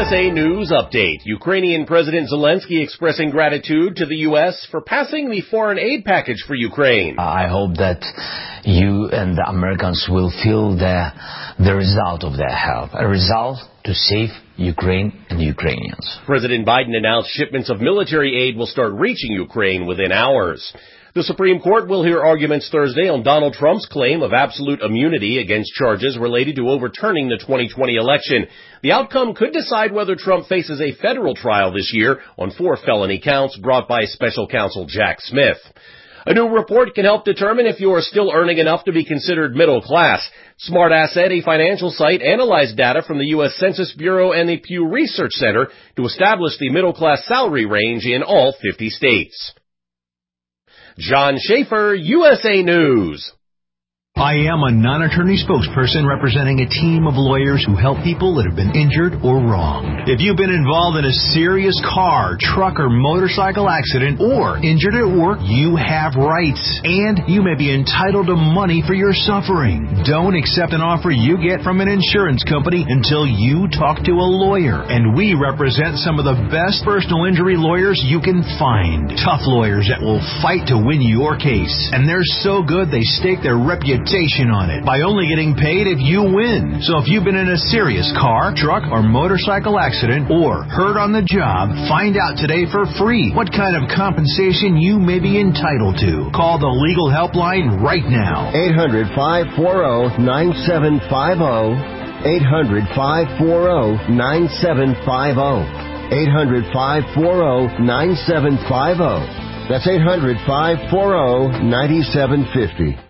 USA News Update. Ukrainian President Zelensky expressing gratitude to the U.S. for passing the foreign aid package for Ukraine. I hope that you and the Americans will feel the result of their help, a result to save Ukraine and Ukrainians. President Biden announced shipments of military aid will start reaching Ukraine within hours. The Supreme Court will hear arguments Thursday on Donald Trump's claim of absolute immunity against charges related to overturning the 2020 election. The outcome could decide whether Trump faces a federal trial this year on 4 felony counts brought by special counsel Jack Smith. A new report can help determine if you are still earning enough to be considered middle class. SmartAsset, a financial site, analyzed data from the U.S. Census Bureau and the Pew Research Center to establish the middle class salary range in all 50 states. John Schaefer, USA News. I am a non-attorney spokesperson representing a team of lawyers who help people that have been injured or wronged. If you've been involved in a serious car, truck, or motorcycle accident or injured at work, you have rights, and you may be entitled to money for your suffering. Don't accept an offer you get from an insurance company until you talk to a lawyer, and we represent some of the best personal injury lawyers you can find. Tough lawyers that will fight to win your case, and they're so good they stake their reputation on it by only getting paid if you win. So if you've been in a serious car, truck, or motorcycle accident or hurt on the job, find out today for free what kind of compensation you may be entitled to. Call the legal helpline right now. 800-540-9750. 800-540-9750. 800-540-9750. That's 800-540-9750.